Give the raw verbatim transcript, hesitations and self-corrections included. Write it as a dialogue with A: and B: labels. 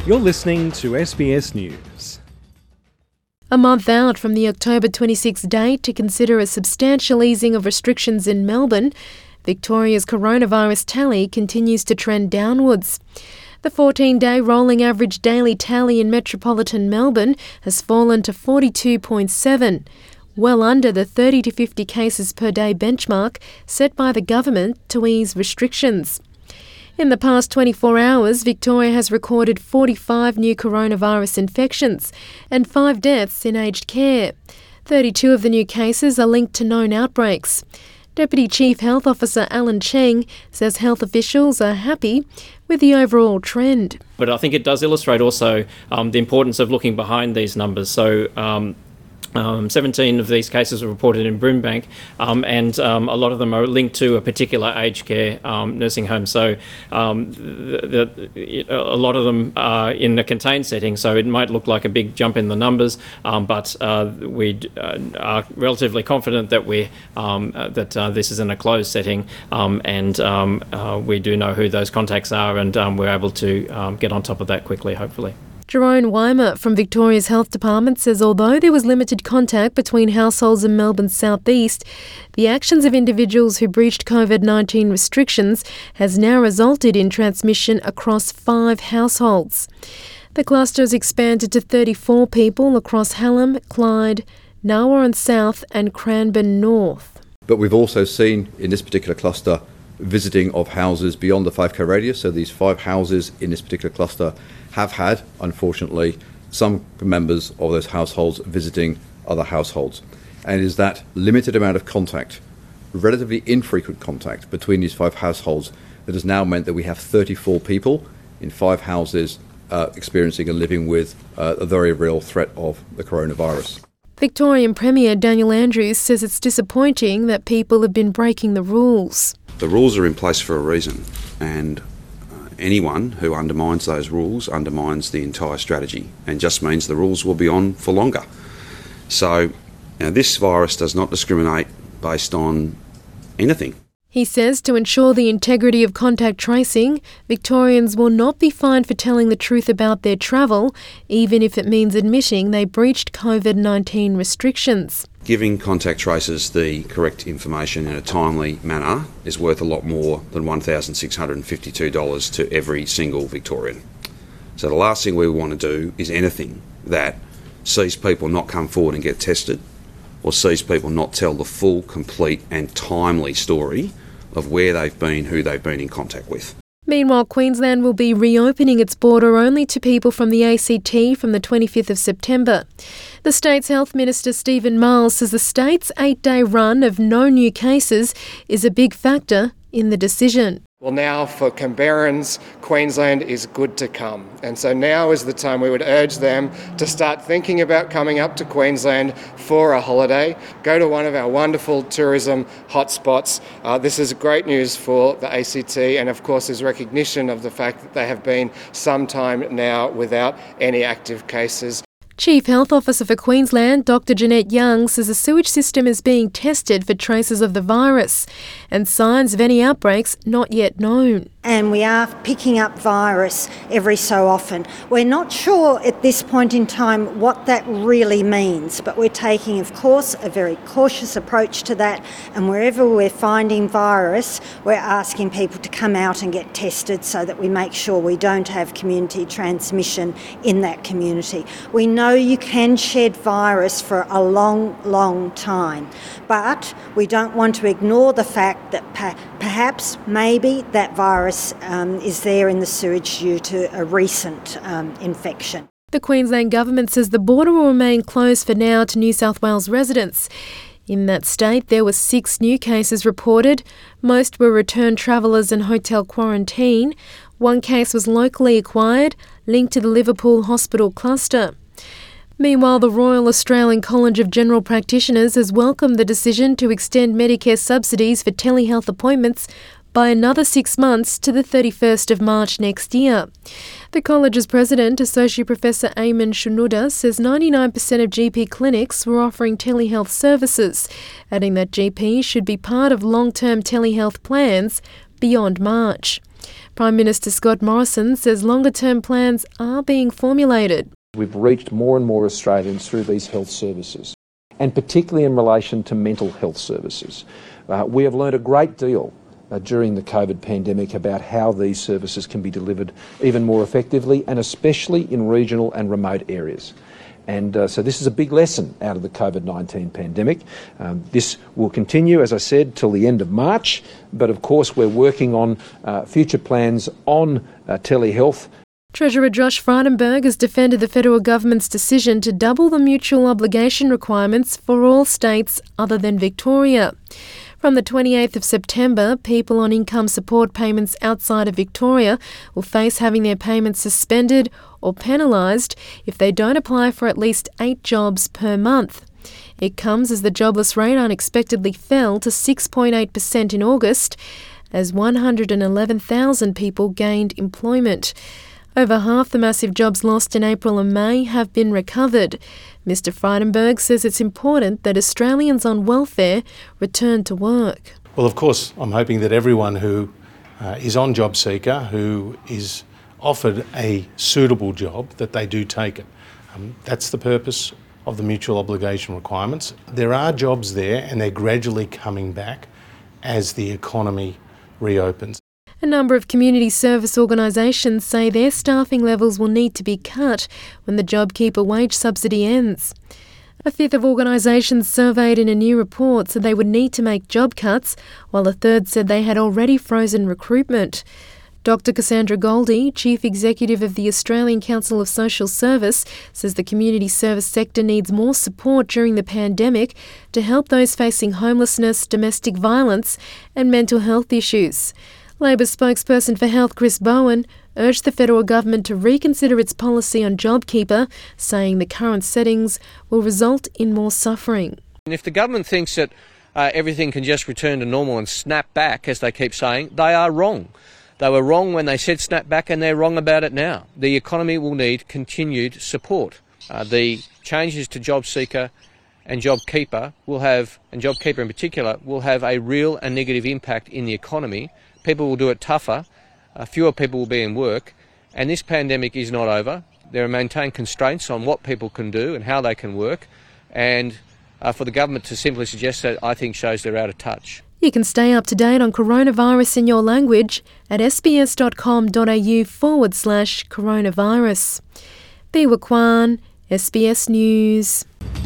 A: You're listening to S B S News.
B: A month out from the October twenty-sixth date to consider a substantial easing of restrictions in Melbourne, Victoria's coronavirus tally continues to trend downwards. The fourteen-day rolling average daily tally in metropolitan Melbourne has fallen to forty-two point seven, well under the thirty to fifty cases per day benchmark set by the government to ease restrictions. In the past twenty-four hours, Victoria has recorded forty-five new coronavirus infections and five deaths in aged care. thirty-two of the new cases are linked to known outbreaks. Deputy Chief Health Officer Alan Cheng says health officials are happy with the overall trend.
C: But I think it does illustrate also um, the importance of looking behind these numbers. So um, Um, seventeen of these cases were reported in Brimbank, um, and um, a lot of them are linked to a particular aged care um, nursing home. So um, the, the, a lot of them are in a contained setting, so it might look like a big jump in the numbers, um, but uh, we uh, are relatively confident that we um, uh, that uh, this is in a closed setting, um, and um, uh, we do know who those contacts are, and um, we're able to um, get on top of that quickly, hopefully.
B: Jerome Weimer from Victoria's Health Department says although there was limited contact between households in Melbourne's southeast, the actions of individuals who breached COVID nineteen restrictions has now resulted in transmission across five households. The cluster has expanded to thirty-four people across Hallam, Clyde, Narwarren South and Cranbourne North.
D: But we've also seen in this particular cluster visiting of houses beyond the five K radius, so these five houses in this particular cluster have had, unfortunately, some members of those households visiting other households. And it is that limited amount of contact, relatively infrequent contact between these five households that has now meant that we have thirty-four people in five houses uh, experiencing and living with uh, a very real threat of the coronavirus.
B: Victorian Premier Daniel Andrews says it's disappointing that people have been breaking the rules.
E: The rules are in place for a reason, and anyone who undermines those rules undermines the entire strategy and just means the rules will be on for longer. So, you know, this virus does not discriminate based on anything.
B: He says to ensure the integrity of contact tracing, Victorians will not be fined for telling the truth about their travel, even if it means admitting they breached COVID nineteen restrictions.
E: Giving contact tracers the correct information in a timely manner is worth a lot more than one thousand six hundred fifty-two dollars to every single Victorian. So the last thing we want to do is anything that sees people not come forward and get tested, or sees people not tell the full, complete and timely story of where they've been, who they've been in contact with.
B: Meanwhile, Queensland will be reopening its border only to people from the A C T from the twenty-fifth of September. The state's Health Minister Stephen Miles says the state's eight-day run of no new cases is a big factor in the decision.
F: Well, now for Canberrans, Queensland is good to come. And so now is the time we would urge them to start thinking about coming up to Queensland for a holiday. Go to one of our wonderful tourism hotspots. Uh, this is great news for the A C T and, of course, is recognition of the fact that they have been some time now without any active cases.
B: Chief Health Officer for Queensland, Doctor Jeanette Young, says the sewage system is being tested for traces of the virus and signs of any outbreaks not yet known.
G: And we are picking up virus every so often. We're not sure at this point in time what that really means, but we're taking, of course, a very cautious approach to that. And wherever we're finding virus, we're asking people to come out and get tested so that we make sure we don't have community transmission in that community. We know you can shed virus for a long, long time, but we don't want to ignore the fact that per- perhaps, maybe, that virus Um, is there in the sewage due to a recent um, infection.
B: The Queensland Government says the border will remain closed for now to New South Wales residents. In that state, there were six new cases reported. Most were returned travellers in hotel quarantine. One case was locally acquired, linked to the Liverpool hospital cluster. Meanwhile, the Royal Australian College of General Practitioners has welcomed the decision to extend Medicare subsidies for telehealth appointments by another six months to the thirty-first of March next year. The college's president, Associate Professor Ayman Shunuda, says ninety-nine percent of G P clinics were offering telehealth services, adding that G Ps should be part of long-term telehealth plans beyond March. Prime Minister Scott Morrison says longer-term plans are being formulated.
H: We've reached more and more Australians through these health services, and particularly in relation to mental health services. Uh, we have learned a great deal uh, during the COVID pandemic about how these services can be delivered even more effectively, and especially in regional and remote areas. And uh, so this is a big lesson out of the COVID nineteen pandemic. Um, this will continue, as I said, till the end of March. But of course, we're working on uh, future plans on uh, telehealth.
B: Treasurer Josh Frydenberg has defended the federal government's decision to double the mutual obligation requirements for all states other than Victoria. From the twenty-eighth of September, people on income support payments outside of Victoria will face having their payments suspended or penalised if they don't apply for at least eight jobs per month. It comes as the jobless rate unexpectedly fell to six point eight percent in August, as one hundred eleven thousand people gained employment. Over half the massive jobs lost in April and May have been recovered. Mister Frydenberg says it's important that Australians on welfare return to work.
I: Well, of course, I'm hoping that everyone who uh, is on JobSeeker, who is offered a suitable job, that they do take it. Um, that's the purpose of the mutual obligation requirements. There are jobs there and they're gradually coming back as the economy reopens.
B: A number of community service organisations say their staffing levels will need to be cut when the JobKeeper wage subsidy ends. A fifth of organisations surveyed in a new report said they would need to make job cuts, while a third said they had already frozen recruitment. Doctor Cassandra Goldie, Chief Executive of the Australian Council of Social Service, says the community service sector needs more support during the pandemic to help those facing homelessness, domestic violence and mental health issues. Labor spokesperson for Health Chris Bowen urged the federal government to reconsider its policy on JobKeeper, saying the current settings will result in more suffering.
J: And if the government thinks that uh, everything can just return to normal and snap back, as they keep saying, they are wrong. They were wrong when they said snap back, and they're wrong about it now. The economy will need continued support. Uh, the changes to JobSeeker and JobKeeper will have, and JobKeeper in particular, will have a real and negative impact in the economy. People will do it tougher, uh, fewer people will be in work, and this pandemic is not over. There are maintained constraints on what people can do and how they can work, and uh, for the government to simply suggest that, I think, shows they're out of touch.
B: You can stay up to date on coronavirus in your language at sbs.com.au forward slash coronavirus. Biwa Kwan, S B S News.